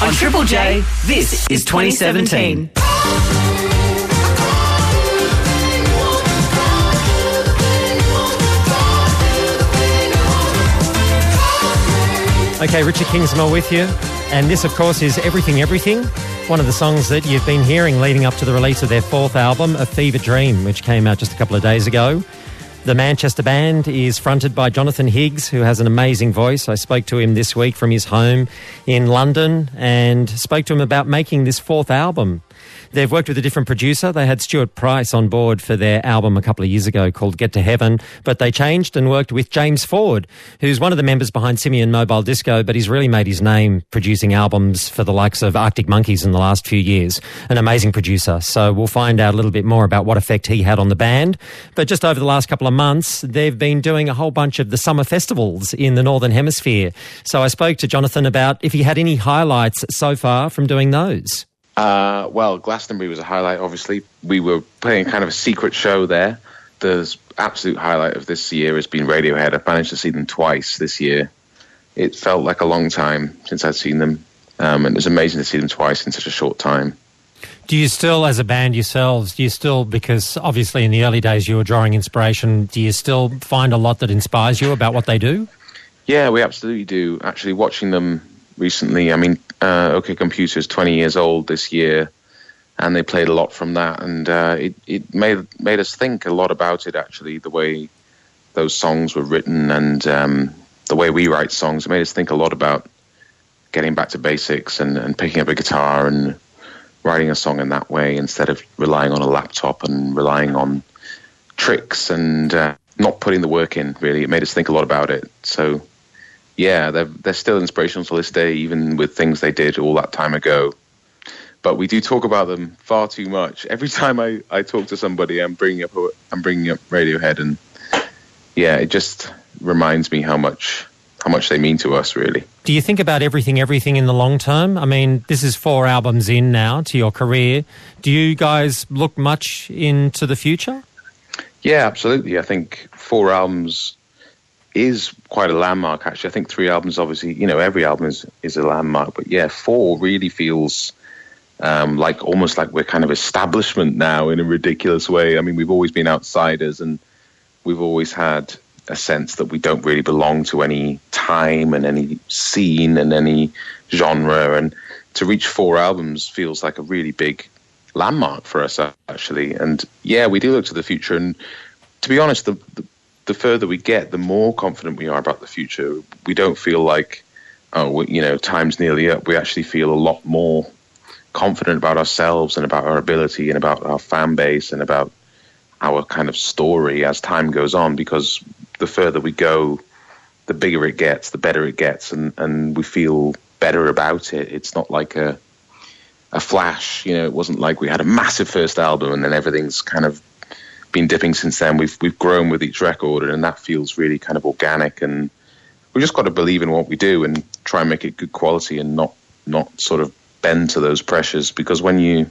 On Triple J, this is 2017. Okay, Richard Kingsmore with you. And this, of course, is Everything Everything, one of the songs that you've been hearing leading up to the release of their fourth album, A Fever Dream, which came out just a couple of days ago. The Manchester band is fronted by Jonathan Higgs, who has an amazing voice. I spoke to him this week from his home in London and spoke to him about making this fourth album. They've worked with a different producer. They had Stuart Price on board for their album a couple of years ago called Get to Heaven, but they changed and worked with James Ford, who's one of the members behind Simeon Mobile Disco, but he's really made his name producing albums for the likes of Arctic Monkeys in the last few years. An amazing producer. So we'll find out a little bit more about what effect he had on the band. But just over the last couple of months, they've been doing a whole bunch of the summer festivals in the Northern Hemisphere. So I spoke to Jonathan about if he had any highlights so far from doing those. Well, Glastonbury was a highlight, obviously. We were playing kind of a secret show there. The absolute highlight of this year has been Radiohead. I've managed to see them twice this year. It felt like a long time since I'd seen them, and it was amazing to see them twice in such a short time. Do you still, as a band yourselves, because obviously in the early days you were drawing inspiration, do you still find a lot that inspires you about what they do? Yeah, we absolutely do. Actually, watching them recently, I mean, OK Computer is 20 years old this year, and they played a lot from that, and it made us think a lot about it, actually, the way those songs were written and the way we write songs. It made us think a lot about getting back to basics and picking up a guitar and writing a song in that way instead of relying on a laptop and relying on tricks and not putting the work in, really. It made us think a lot about it. So yeah, they're still inspirational to this day, even with things they did all that time ago. But we do talk about them far too much. Every time I talk to somebody, I'm bringing up Radiohead, and yeah, it just reminds me how much they mean to us, really. Do you think about Everything in the long term? I mean, this is 4 albums in now to your career. Do you guys look much into the future? Yeah, absolutely. I think 4 albums is quite a landmark, actually. I think 3 albums, obviously, every album is a landmark, but yeah, 4 really feels almost like we're kind of establishment now in a ridiculous way. I mean, we've always been outsiders, and we've always had a sense that we don't really belong to any time and any scene and any genre, and to reach 4 albums feels like a really big landmark for us, actually. And yeah, we do look to the future, and to be honest, the further we get, the more confident we are about the future. We don't feel like, time's nearly up. We actually feel a lot more confident about ourselves and about our ability and about our fan base and about our kind of story as time goes on, because the further we go, the bigger it gets, the better it gets, and we feel better about it. It's not like a flash, it wasn't like we had a massive first album and then everything's kind of been dipping since then. We've grown with each record, and that feels really kind of organic, and we just got to believe in what we do and try and make it good quality and not sort of bend to those pressures, because when you're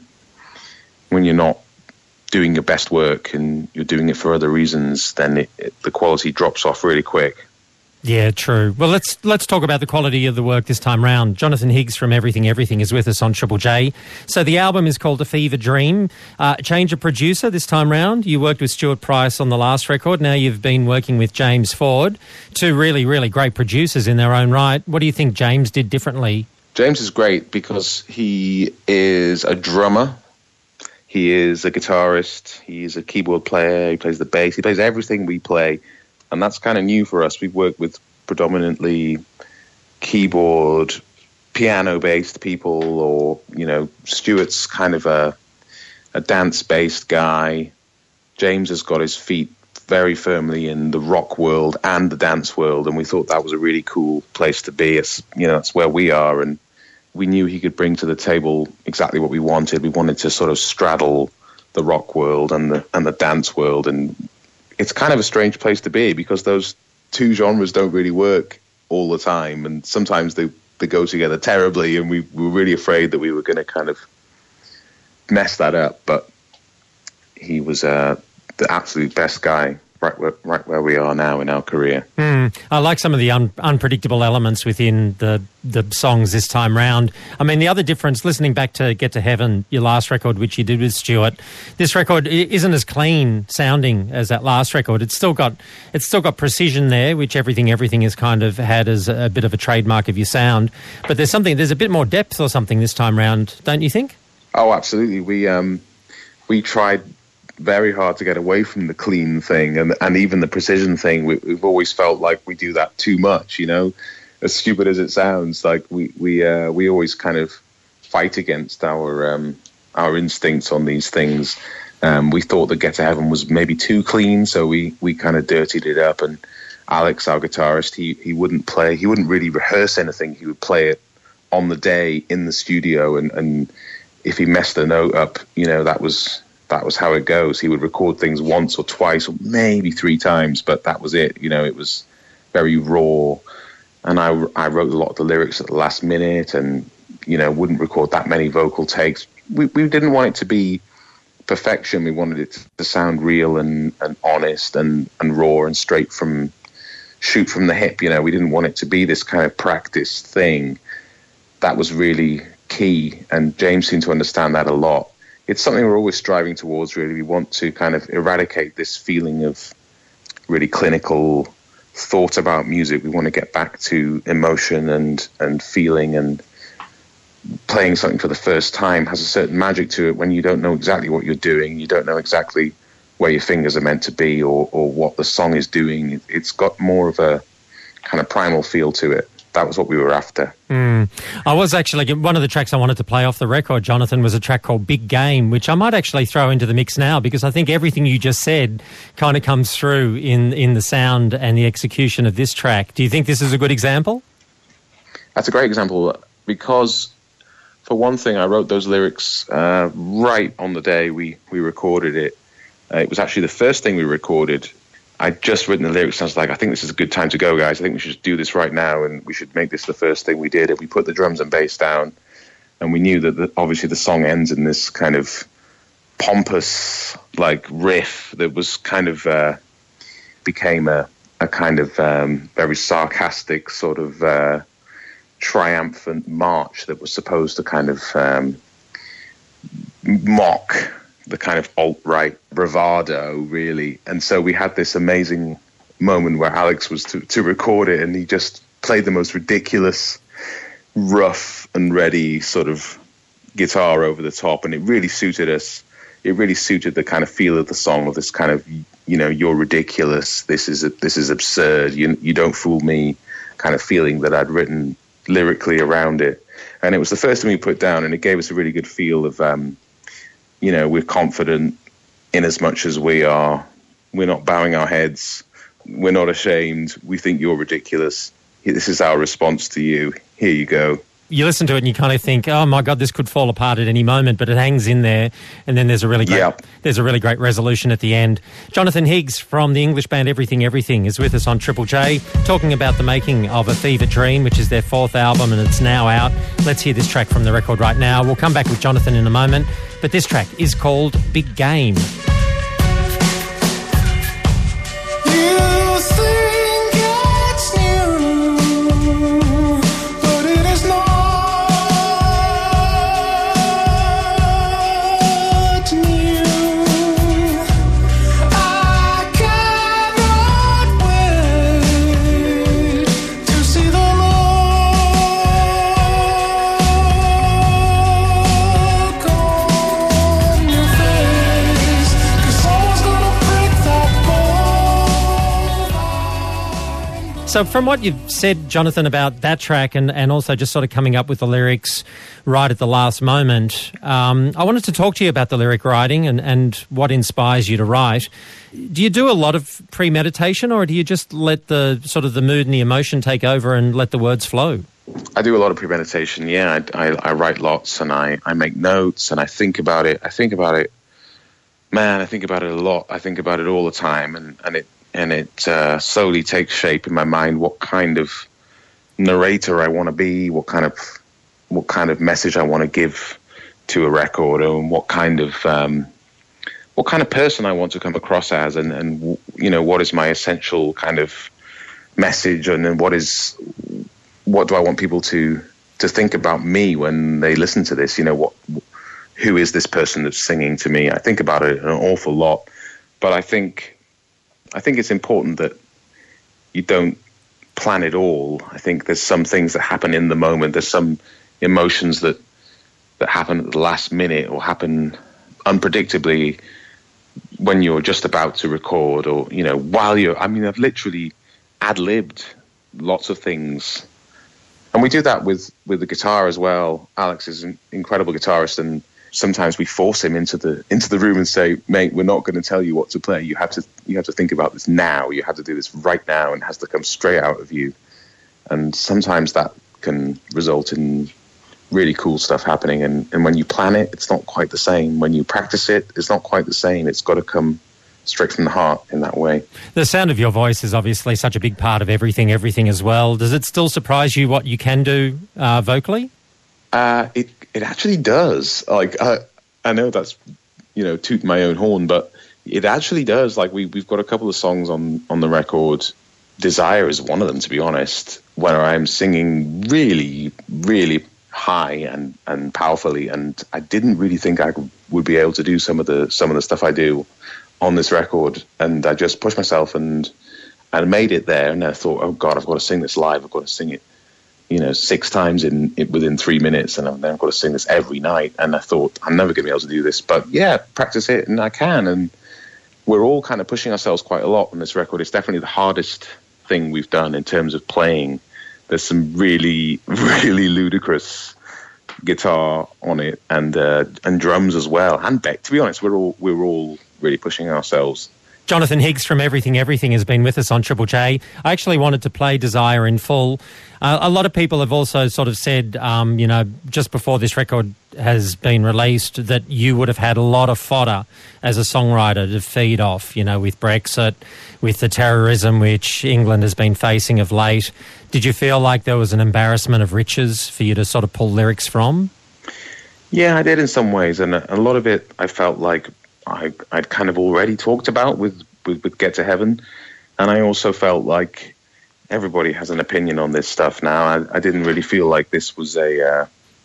not doing your best work and you're doing it for other reasons, then the quality drops off really quick. Yeah, true. Well, let's talk about the quality of the work this time round. Jonathan Higgs from Everything is with us on Triple J. So the album is called A Fever Dream. Change of producer this time round. You worked with Stuart Price on the last record. Now you've been working with James Ford. 2 really, really great producers in their own right. What do you think James did differently? James is great because he is a drummer. He is a guitarist. He's a keyboard player. He plays the bass. He plays everything we play. And that's kind of new for us. We've worked with predominantly keyboard, piano-based people, or, Stuart's kind of a dance-based guy. James has got his feet very firmly in the rock world and the dance world, and we thought that was a really cool place to be. It's, that's where we are, and we knew he could bring to the table exactly what we wanted. We wanted to sort of straddle the rock world and the dance world, and it's kind of a strange place to be because those 2 genres don't really work all the time, and sometimes they go together terribly, and we were really afraid that we were going to kind of mess that up. But he was the absolute best guy right where we are now in our career. I like some of the unpredictable elements within the songs this time round. I mean, the other difference, listening back to Get to Heaven, your last record, which you did with Stuart, this record isn't as clean sounding as that last record. It's still got precision there, which Everything has kind of had as a bit of a trademark of your sound. But there's a bit more depth or something this time round, don't you think? Oh, absolutely. We tried very hard to get away from the clean thing and even the precision thing. We've always felt like we do that too much, you know, as stupid as it sounds. Like we always kind of fight against our instincts on these things. We thought that Get to Heaven was maybe too clean, so we kind of dirtied it up. And Alex, our guitarist, he wouldn't really rehearse anything. He would play it on the day in the studio, and if he messed a note up, you know, that was how it goes. He would record things once or twice or maybe 3 times, but that was it. You know, it was very raw. And I wrote a lot of the lyrics at the last minute and, you know, wouldn't record that many vocal takes. We didn't want it to be perfection. We wanted it to sound real and honest and raw and shoot from the hip. You know, we didn't want it to be this kind of practiced thing. That was really key. And James seemed to understand that a lot. It's something we're always striving towards, really. We want to kind of eradicate this feeling of really clinical thought about music. We want to get back to emotion and feeling, and playing something for the first time has a certain magic to it when you don't know exactly what you're doing. You don't know exactly where your fingers are meant to be or what the song is doing. It's got more of a kind of primal feel to it. That was what we were after. I was actually, one of the tracks I wanted to play off the record, Jonathan, was a track called Big Game, which I might actually throw into the mix now, because I think everything you just said kind of comes through in the sound and the execution of this track. Do you think this is a good example? That's a great example, because for one thing, I wrote those lyrics right on the day we recorded it. It was actually the first thing we recorded. I'd just written the lyrics and I was like, I think this is a good time to go, guys. I think we should just do this right now and we should make this the first thing we did. And we put the drums and bass down, and we knew that obviously the song ends in this kind of pompous like riff that was kind of became a kind of very sarcastic sort of triumphant march that was supposed to kind of mock the kind of alt-right bravado, really. And so we had this amazing moment where Alex was to record it, and he just played the most ridiculous, rough and ready sort of guitar over the top, and it really suited us. It really suited the kind of feel of the song, of this kind of, you know, you're ridiculous, this is absurd, you don't fool me kind of feeling that I'd written lyrically around it. And it was the first thing we put down, and it gave us a really good feel of you know, we're confident in as much as we're not bowing our heads, we're not ashamed, we think you're ridiculous, this is our response to you, here you go. You listen to it and you kind of think, oh my God, this could fall apart at any moment, but it hangs in there, and then there's a really great resolution at the end. Jonathan Higgs from the English band Everything is with us on Triple J, talking about the making of A Fever Dream, which is their 4th album, and it's now out. Let's hear this track from the record right now. We'll come back with Jonathan in a moment, but this track is called Big Game. So from what you've said, Jonathan, about that track and also just sort of coming up with the lyrics right at the last moment, I wanted to talk to you about the lyric writing and what inspires you to write. Do you do a lot of premeditation, or do you just let the sort of the mood and the emotion take over and let the words flow? I do a lot of premeditation, yeah. I write lots, and I make notes, and I think about it. Man, I think about it a lot. I think about it all the time, and it slowly takes shape in my mind what kind of narrator I want to be, what kind of message I want to give to a record, and what kind of what kind of person I want to come across as, and you know, what is my essential kind of message, and then what do I want people to think about me when they listen to this? You know, who is this person that's singing to me? I think about it an awful lot, but I think it's important that you don't plan it all. I think there's some things that happen in the moment. There's some emotions that happen at the last minute or happen unpredictably when you're just about to record, or, you know, I've literally ad-libbed lots of things. And we do that with the guitar as well. Alex is an incredible guitarist, and sometimes we force him into the room and say, mate, we're not going to tell you what to play. You have to think about this now. You have to do this right now, and it has to come straight out of you. And sometimes that can result in really cool stuff happening. And when you plan it, it's not quite the same. When you practice it, it's not quite the same. It's got to come straight from the heart in that way. The sound of your voice is obviously such a big part of everything as well. Does it still surprise you what you can do vocally? It actually does. Like, I know that's, you know, tooting my own horn, but it actually does. Like, we've got a couple of songs on the record. Desire is one of them, to be honest, where I'm singing really, really high and powerfully, and I didn't really think I would be able to do some of the stuff I do on this record, and I just pushed myself and made it there. And I thought, oh God, I've got to sing this live. I've got to sing it, you know, 6 times within 3 minutes, and then I've got to sing this every night. And I thought, I'm never going to be able to do this, but yeah, practice it, and I can. And we're all kind of pushing ourselves quite a lot on this record. It's definitely the hardest thing we've done in terms of playing. There's some really, really ludicrous guitar on it, and drums as well, and Beck. To be honest, we're all really pushing ourselves. Jonathan Higgs from Everything has been with us on Triple J. I actually wanted to play Desire in full. A lot of people have also sort of said, you know, just before this record has been released, that you would have had a lot of fodder as a songwriter to feed off, you know, with Brexit, with the terrorism which England has been facing of late. Did you feel like there was an embarrassment of riches for you to sort of pull lyrics from? Yeah, I did in some ways, and a lot of it I felt like I'd kind of already talked about with Get to Heaven, and I also felt like everybody has an opinion on this stuff now. I didn't really feel like this was that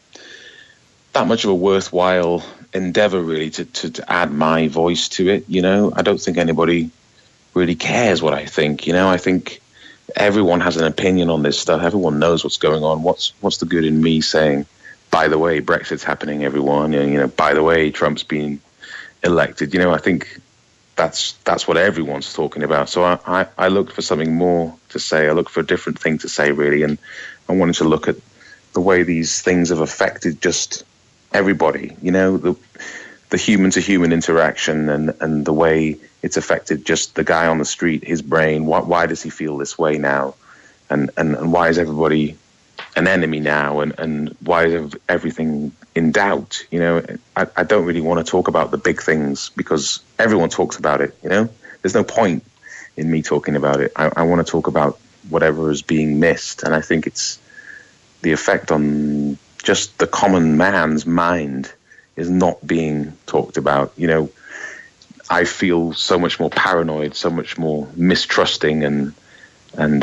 much of a worthwhile endeavor, really, to add my voice to it. You know, I don't think anybody really cares what I think. You know, I think everyone has an opinion on this stuff. Everyone knows what's going on. What's the good in me saying, by the way, Brexit's happening, everyone, and, you know, by the way, Trump's been elected. You know, I think that's what everyone's talking about. So I looked for something more to say. I looked for a different thing to say, really, and I wanted to look at the way these things have affected just everybody. You know, the human to human interaction, and the way it's affected just the guy on the street, his brain. Why does he feel this way now, and why is everybody an enemy now, and why is everything in doubt? You know, I don't really want to talk about the big things because everyone talks about it. You know, there's no point in me talking about it. I want to talk about whatever is being missed, and I think it's the effect on just the common man's mind is not being talked about. You know, I feel so much more paranoid, so much more mistrusting, and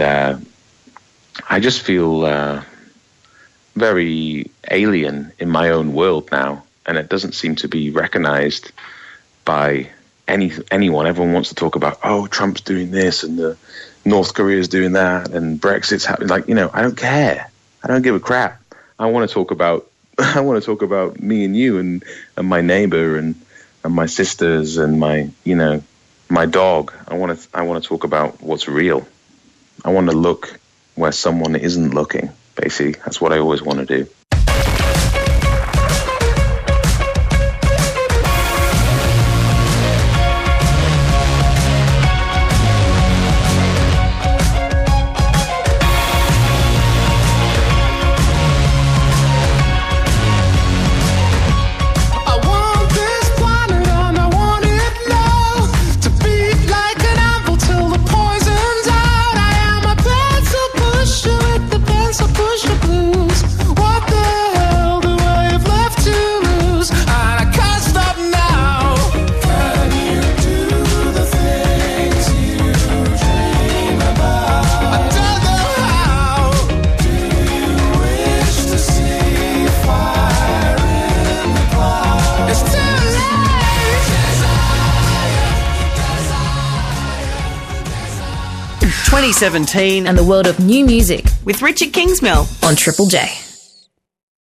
I just feel very alien in my own world now, and it doesn't seem to be recognized by anyone. Everyone wants to talk about, oh, Trump's doing this, and the North Korea's doing that, and Brexit's happening. Like, you know, I don't care. I don't give a crap. I want to talk about me and you, and my neighbor, and my sisters, and my dog. I want to talk about what's real. I want to look where someone isn't looking. Basically, that's what I always want to do. What the 2017 and the world of new music with Richard Kingsmill on Triple J.